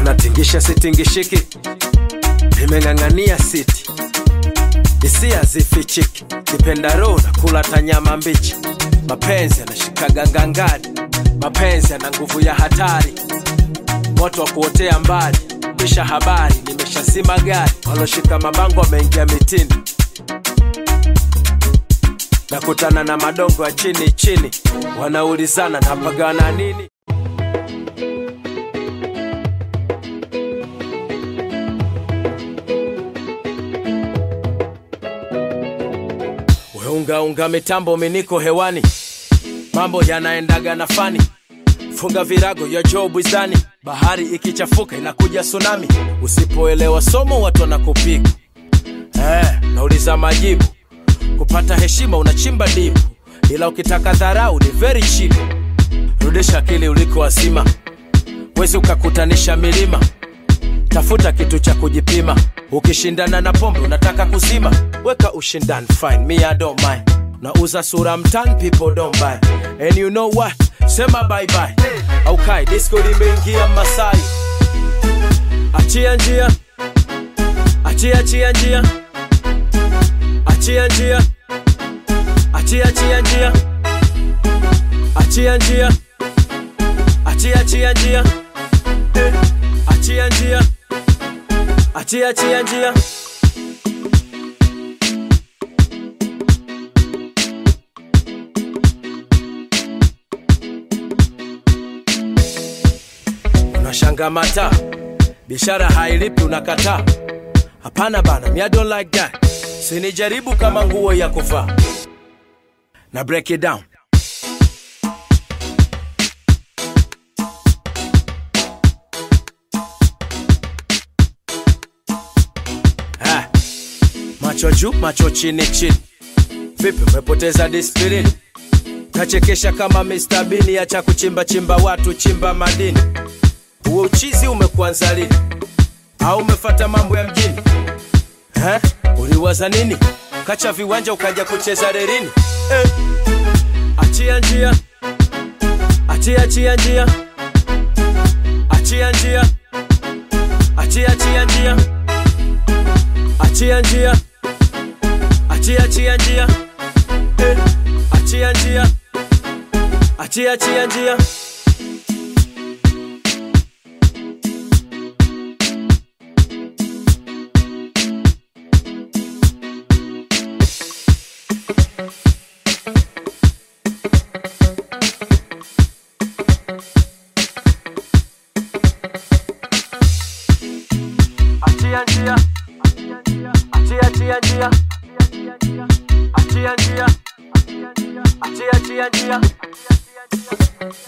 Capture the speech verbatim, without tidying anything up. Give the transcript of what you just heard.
Unatingisha sitingishiki, nimeng'ang'ania city. Hisia zifichiki, kipenda roho na kula tanyama mbichi. Mapenzi yanashikaga ngangari, mapenzi yana nguvu ya hatari. Moto wa kuotea mbali, kisha habari nimeshazima gari. Waloshika mabango wameingia mitini, nakutana na madongo ya chini chini. Wanaulizana napagana nini. Unga unga mitambo miniko hewani, mambo yanaendaga na fani. Funga virago ya job izani, bahari ikichafuka inakuja tsunami. Usipoelewa somo watu wanakupiga, eh, nauliza majibu. Kupata heshima unachimba dipu, ila ukitaka dharau ni very cheap. Rudisha akili uliko asima, wezi ukakutanisha milima. Tafuta kitu cha kujipima, ukishindana na pombe unataka kuzima. Weka ushindani fine, me I don't mind. Nauza sura mtani, people don't buy. And you know what, sema bye bye. Okay, disco limeingia Masai. Achia njia, achia achia njia, achia njia, achia achia njia, achia njia, achia achia njia, achia njia, achia achia njia. Unashanga mata, bishara hailipi unakataa. Hapana bana, me I don't like that. Sinijaribu kama nguo ya kuvaa. Na break it down. Ha, macho juu, macho chini chini. Vipi umepoteza discipline? Kachekesha kama mister Bean, acha kuchimba chimba watu, chimba madini. Uwe uchizi umekuanza lini? Au umefuata mambo ya mjini? Eh? Uliwaza nini? Kacha viwanja ukaja kucheza rerini. Eh. Achia njia, achia achia njia, achia njia, achia achia njia, achia njia, achia achia njia, eh. Achia njia, achia achia njia. Achia njia, achia achia njia, achia njia, achia achia njia.